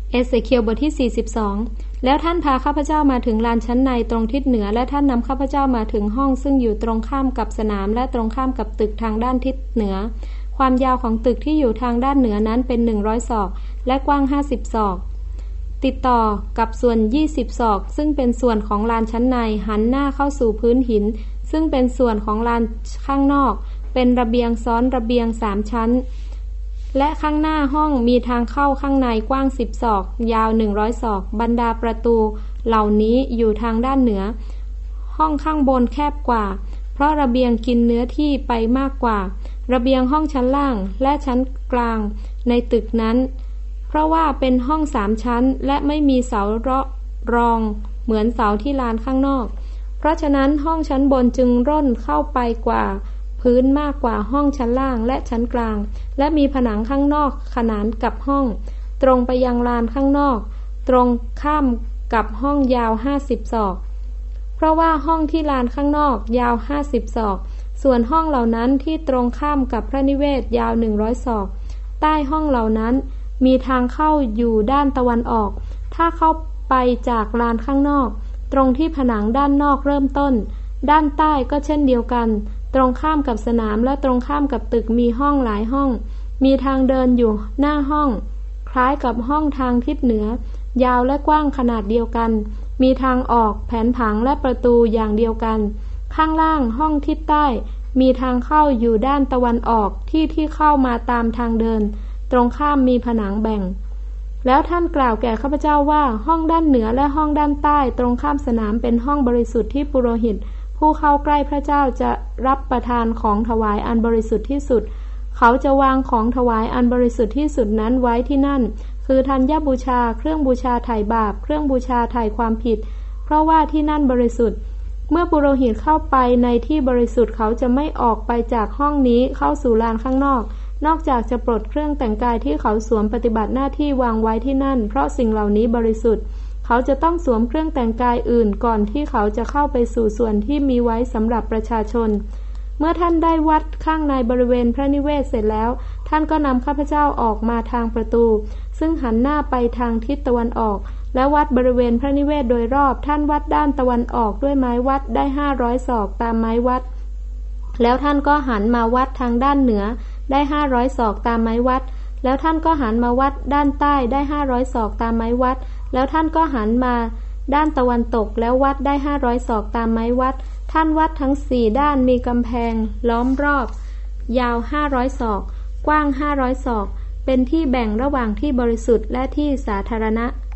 เอเสเคียลบทที่42แล้วท่านพาข้าพเจ้ามาถึงลานชั้นในตรงทิศเหนือและท่านนำข้าพเจ้ามาถึงห้องซึ่งอยู่ตรงข้ามกับสนามและตรงข้ามกับตึกทางด้านทิศเหนือความยาวของตึกที่อยู่ทางด้านเหนือนั้นเป็น100 ศอกและกว้าง50 ศอกติดต่อกับส่วน20 ศอกซึ่งเป็นส่วนของลานชั้นในหันหน้าเข้าสู่พื้นหินซึ่งเป็นส่วนของลานข้างนอกเป็นระเบียงซ้อนระเบียง3 ชั้นและข้างหน้าห้องมีทางเข้าข้างในกว้าง10 ศอกยาว100 ศอกบรรดาประตูเหล่านี้อยู่ทางด้านเหนือห้องข้างบนแคบกว่าเพราะระเบียงกินเนื้อที่ไปมากกว่าระเบียงห้องชั้นล่างและชั้นกลางในตึกนั้นเพราะว่าเป็นห้อง3 ชั้นและไม่มีเสารองเหมือนเสาที่ลานข้างนอกเพราะฉะนั้นห้องชั้นบนจึงร่นเข้าไปกว่าพื้นมากกว่าห้องชั้นล่างและชั้นกลางและมีผนังข้างนอกขนานกับห้องตรงไปยังลานข้างนอกตรงข้ามกับห้องยาว50 ศอกเพราะว่าห้องที่ลานข้างนอกยาว50 ศอกส่วนห้องเหล่านั้นที่ตรงข้ามกับพระนิเวศยาว100 ศอกใต้ห้องเหล่านั้นมีทางเข้าอยู่ด้านตะวันออกถ้าเข้าไปจากลานข้างนอกตรงที่ผนังด้านนอกเริ่มต้นด้านใต้ก็เช่นเดียวกันตรงข้ามกับสนามและตรงข้ามกับตึกมีห้องหลายห้องมีทางเดินอยู่หน้าห้องคล้ายกับห้องทางทิศเหนือยาวและกว้างขนาดเดียวกันมีทางออกแผนผังและประตูอย่างเดียวกันข้างล่างห้องทิศใต้มีทางเข้าอยู่ด้านตะวันออกที่เข้ามาตามทางเดินตรงข้ามมีผนังแบ่งแล้วท่านกล่าวแก่ข้าพเจ้าว่าห้องด้านเหนือและห้องด้านใต้ตรงข้ามสนามเป็นห้องบริสุทธิ์ที่ปุโรหิตผู้เข้าใกล้พระเจ้าจะรับประทานของถวายอันบริสุทธิ์ที่สุดเขาจะวางของถวายอันบริสุทธิ์ที่สุดนั้นไว้ที่นั่นคือธัญบูชาเครื่องบูชาไถ่บาปเครื่องบูชาไถ่ความผิดเพราะว่าที่นั่นบริสุทธิ์เมื่อปุโรหิตเข้าไปในที่บริสุทธิ์เขาจะไม่ออกไปจากห้องนี้เข้าสู่ลานข้างนอกจากจะปลดเครื่องแต่งกายที่เขาสวมปฏิบัติหน้าที่วางไว้ที่นั่นเพราะสิ่งเหล่านี้บริสุทธิ์เขาจะต้องสวมเครื่องแต่งกายอื่นก่อนที่เขาจะเข้าไปสู่ส่วนที่มีไว้สำหรับประชาชนเมื่อท่านได้วัดข้างในบริเวณพระนิเวศเสร็จแล้วท่านก็นำข้าพเจ้าออกมาทางประตูซึ่งหันหน้าไปทางทิศตะวันออกและวัดบริเวณพระนิเวศโดยรอบท่านวัดด้านตะวันออกด้วยไม้วัดได้500 ศอกตามไม้วัดแล้วท่านก็หันมาวัดทางด้านเหนือได้500 ศอกตามไม้วัดแล้วท่านก็หันมาวัดด้านใต้ได้500 ศอกตามไม้วัดแล้วท่านก็หันมาด้านตะวันตกแล้ววัดได้500 ศอกตามไม้วัดท่านวัดทั้ง4ด้านมีกำแพงล้อมรอบยาว500 ศอกกว้าง500 ศอกเป็นที่แบ่งระหว่างที่บริสุทธิ์และที่สาธารณะ